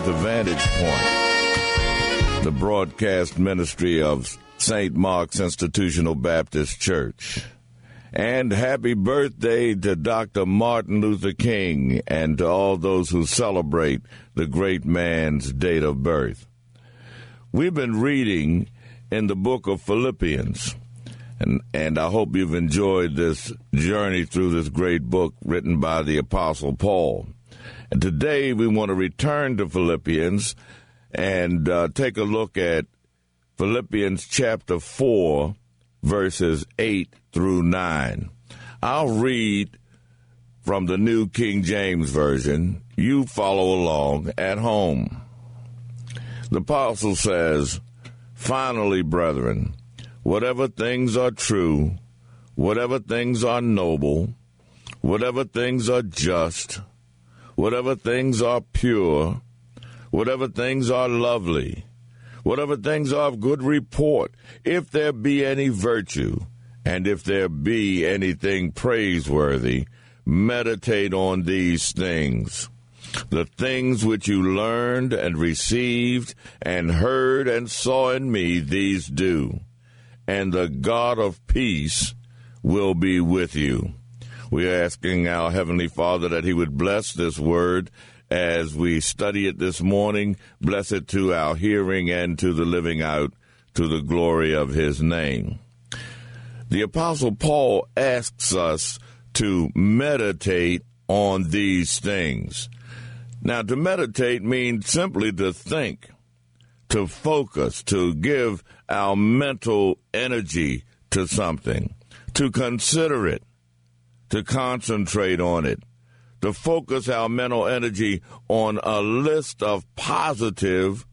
The Vantage Point, the broadcast ministry of St. Mark's Institutional Baptist Church. And happy birthday to Dr. Martin Luther King and to all those who celebrate the great man's date of birth. We've been reading in the book of Philippians, and I hope you've enjoyed this journey through this great book written by the Apostle Paul. And today we want to return to Philippians and take a look at Philippians chapter 4, verses 8 through 9. I'll read from the New King James Version. You follow along at home. The apostle says, "Finally, brethren, whatever things are true, whatever things are noble, whatever things are just, whatever things are pure, whatever things are lovely, whatever things are of good report, if there be any virtue, and if there be anything praiseworthy, meditate on these things. The things which you learned and received and heard and saw in me, these do, and the God of peace will be with you." We are asking our Heavenly Father that He would bless this word as we study it this morning. Bless it to our hearing and to the living out, to the glory of His name. The Apostle Paul asks us to meditate on these things. Now, to meditate means simply to think, to focus, to give our mental energy to something, to consider it, to concentrate on it, to focus our mental energy on a list of positive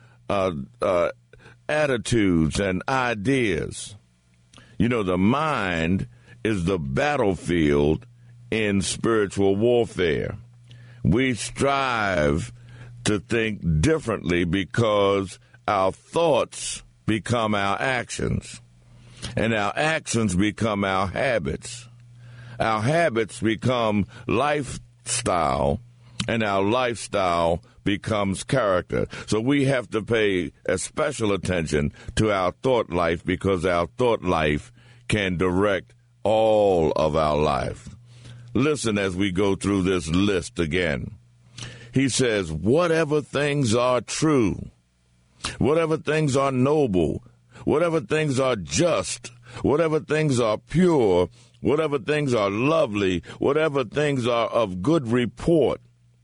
attitudes and ideas. You know, the mind is the battlefield in spiritual warfare. We strive to think differently because our thoughts become our actions, and our actions become our habits. Our habits become lifestyle, and our lifestyle becomes character. So we have to pay a special attention to our thought life because our thought life can direct all of our life. Listen as we go through this list again. He says, whatever things are true, whatever things are noble, whatever things are just, whatever things are pure, whatever things are lovely, whatever things are of good report,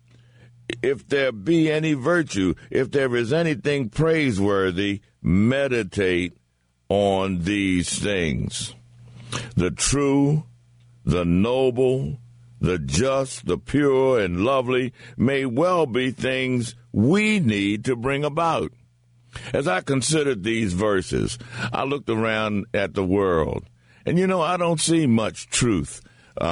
if there be any virtue, if there is anything praiseworthy, meditate on these things. The true, the noble, the just, the pure, and lovely may well be things we need to bring about. As I considered these verses, I looked around at the world, and I don't see much truth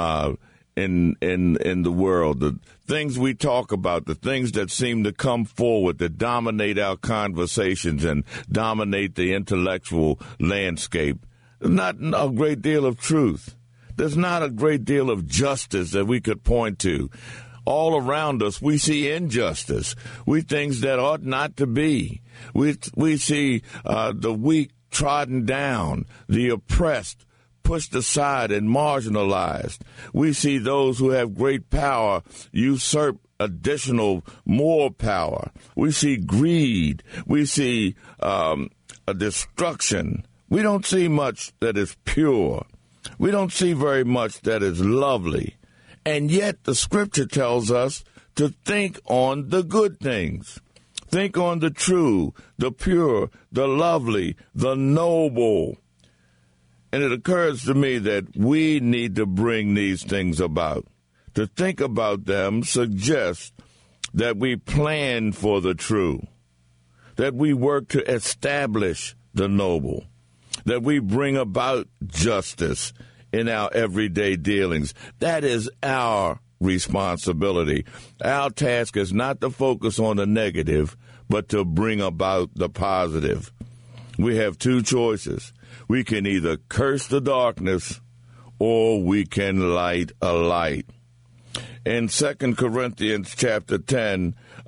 in the world. The things we talk about, the things that seem to come forward, that dominate our conversations and dominate the intellectual landscape, not a great deal of truth. There's not a great deal of justice that we could point to. All around us, we see injustice. We things that ought not to be. We see the weak trodden down, the oppressed pushed aside and marginalized. We see those who have great power usurp additional, more power. We see greed. We see a destruction. We don't see much that is pure. We don't see very much that is lovely. And yet the Scripture tells us to think on the good things. Think on the true, the pure, the lovely, the noble. And it occurs to me that we need to bring these things about. To think about them suggests that we plan for the true, that we work to establish the noble, that we bring about justice in our everyday dealings. That is our responsibility. Our task is not to focus on the negative, but to bring about the positive. We have two choices. We can either curse the darkness or we can light a light. In 2 Corinthians chapter 10,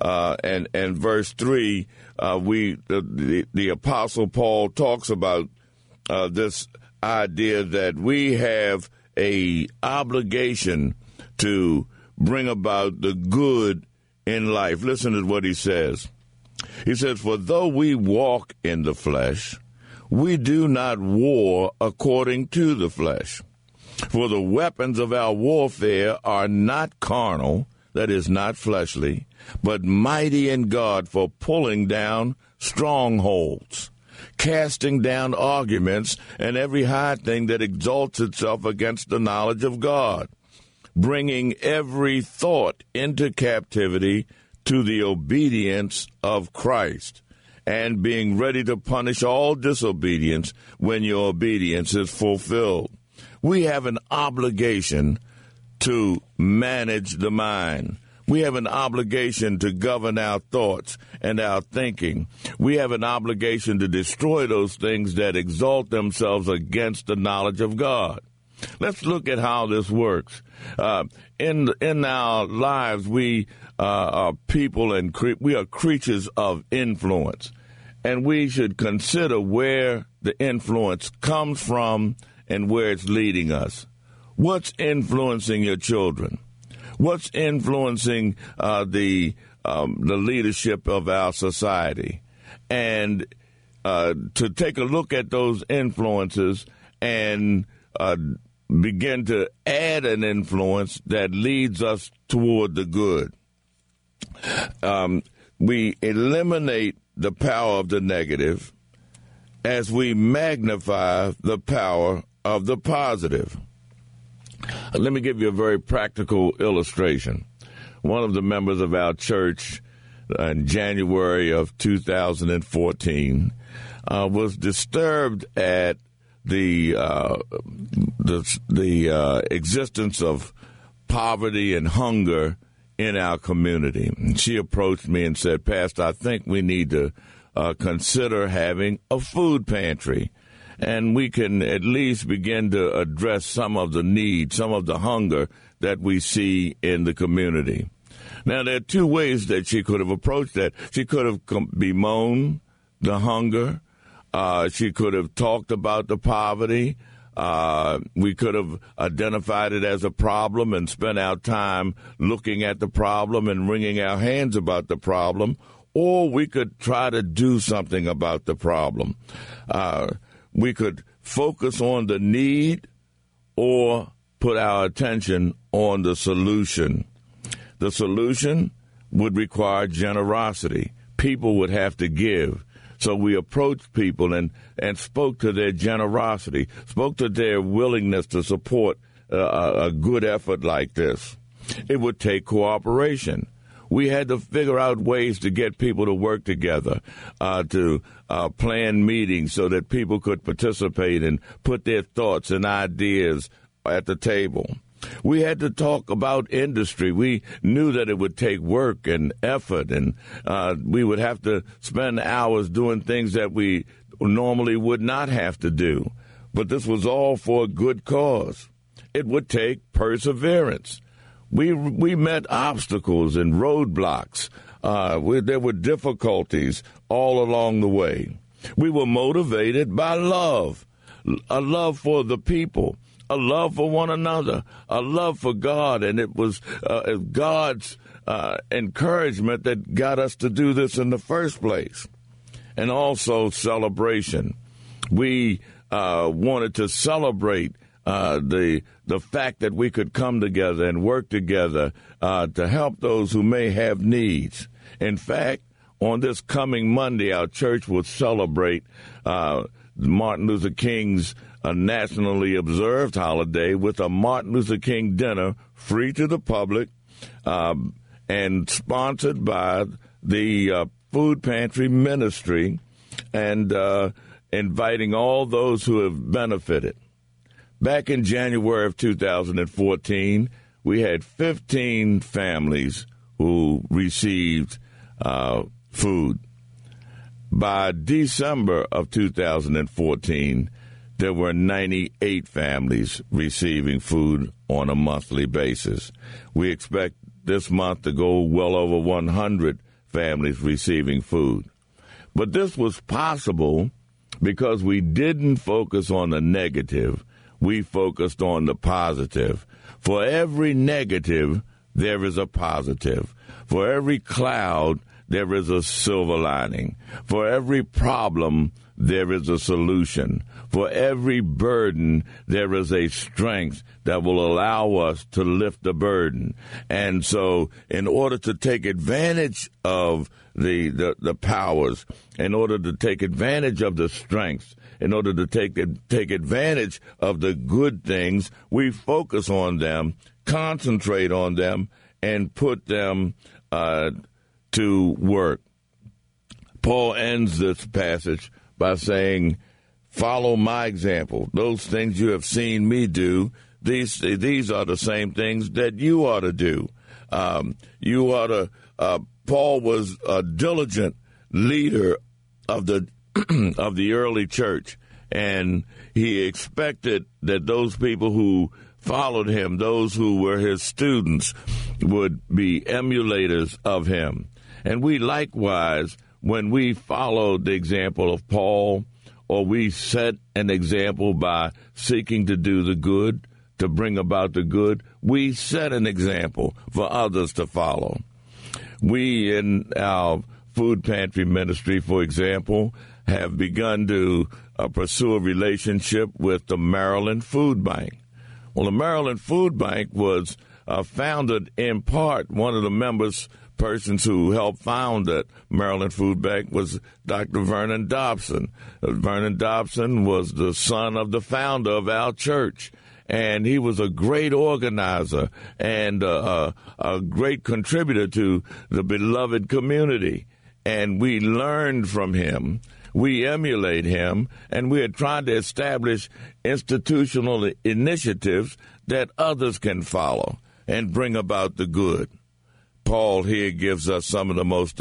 and verse 3, the Apostle Paul talks about this idea that we have a obligation to bring about the good in life. Listen to what he says. He says, "For though we walk in the flesh, we do not war according to the flesh. For the weapons of our warfare are not carnal," that is, not fleshly, "but mighty in God for pulling down strongholds, casting down arguments and every high thing that exalts itself against the knowledge of God, bringing every thought into captivity to the obedience of Christ, and being ready to punish all disobedience when your obedience is fulfilled." We have an obligation to manage the mind. We have an obligation to govern our thoughts and our thinking. We have an obligation to destroy those things that exalt themselves against the knowledge of God. Let's look at how this works. In our lives, we are people and we are creatures of influence, and we should consider where the influence comes from and where it's leading us. What's influencing your children? What's influencing the leadership of our society? And to take a look at those influences and begin to add an influence that leads us toward the good. We eliminate the power of the negative as we magnify the power of the positive. Let me give you a very practical illustration. One of the members of our church in January of 2014 was disturbed at the existence of poverty and hunger in our community. And she approached me and said, "Pastor, I think we need to consider having a food pantry, and we can at least begin to address some of the need, some of the hunger that we see in the community." Now, there are two ways that she could have approached that. She could have bemoaned the hunger. She could have talked about the poverty. We could have identified it as a problem and spent our time looking at the problem and wringing our hands about the problem, or we could try to do something about the problem. We could focus on the need or put our attention on the solution. The solution would require generosity. People would have to give. So we approached people and spoke to their generosity, spoke to their willingness to support a good effort like this. It would take cooperation. We had to figure out ways to get people to work together, to plan meetings so that people could participate and put their thoughts and ideas at the table. We had to talk about industry. We knew that it would take work and effort, and we would have to spend hours doing things that we normally would not have to do. But this was all for a good cause. It would take perseverance. We met obstacles and roadblocks. There were difficulties all along the way. We were motivated by love, a love for the people, a love for one another, a love for God, and it was God's encouragement that got us to do this in the first place. And also celebration. We wanted to celebrate the fact that we could come together and work together to help those who may have needs. In fact, on this coming Monday, our church will celebrate Martin Luther King's nationally observed holiday with a Martin Luther King dinner free to the public and sponsored by the Food Pantry Ministry, and inviting all those who have benefited. Back in January of 2014, we had 15 families who received food. By December of 2014, there were 98 families receiving food on a monthly basis. We expect this month to go well over 100 families receiving food. But this was possible because we didn't focus on the negative. We focused on the positive. For every negative, there is a positive. For every cloud, there is a silver lining. For every problem, there is a solution. For every burden, there is a strength that will allow us to lift the burden. And so in order to take advantage of the powers, in order to take advantage of the strengths, in order to take advantage of the good things, we focus on them, concentrate on them, and put them to work. Paul ends this passage by saying, follow my example. Those things you have seen me do, these are the same things that you ought to do. Paul was a diligent leader of the of the early church, and he expected that those people who followed him, those who were his students, would be emulators of him. And we likewise, when we follow the example of Paul, or we set an example by seeking to do the good, to bring about the good, we set an example for others to follow. We, in our food pantry ministry, for example, have begun to pursue a relationship with the Maryland Food Bank. Well, the Maryland Food Bank was founded in part, one of the persons who helped found the Maryland Food Bank was Dr. Vernon Dobson. Vernon Dobson was the son of the founder of our church, and he was a great organizer and a great contributor to the beloved community. And we learned from him. We emulate him, and we are trying to establish institutional initiatives that others can follow and bring about the good. Paul here gives us some of the most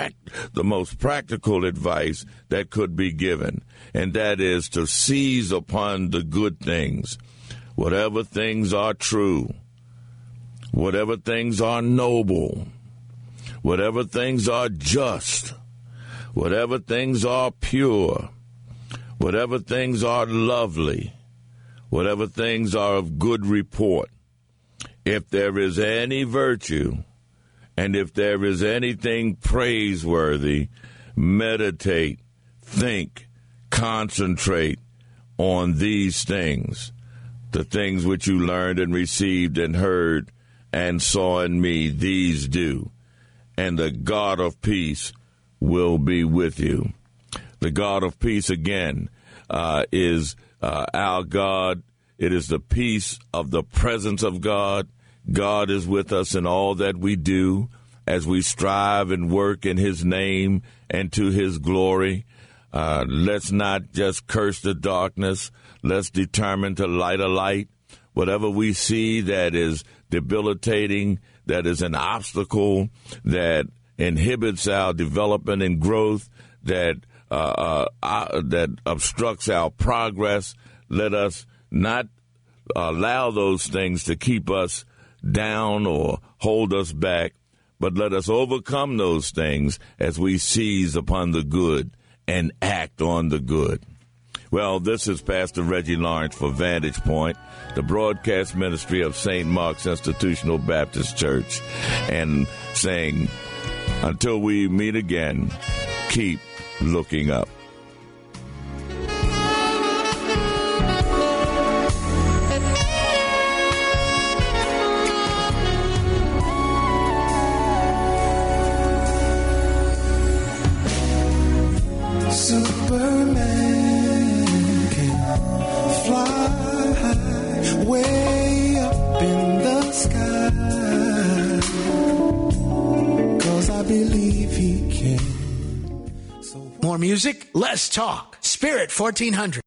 practical advice that could be given, and that is to seize upon the good things. Whatever things are true, whatever things are noble, whatever things are just, whatever things are pure, whatever things are lovely, whatever things are of good report, if there is any virtue, and if there is anything praiseworthy, meditate, think, concentrate on these things, the things which you learned and received and heard and saw in me, these do, and the God of peace will be with you. The God of peace, again, is our God. It is the peace of the presence of God. God is with us in all that we do as we strive and work in his name and to his glory. Let's not just curse the darkness. Let's determine to light a light. Whatever we see that is debilitating, that is an obstacle, that inhibits our development and growth, that obstructs our progress, let us not allow those things to keep us down or hold us back, but let us overcome those things as we seize upon the good and act on the good. Well, this is Pastor Reggie Lawrence for Vantage Point, the broadcast ministry of St. Mark's Institutional Baptist Church, and saying, until we meet again, keep looking up. Superman can fly way up in the sky, 'cause I believe he can. More music, less talk. Spirit 1400.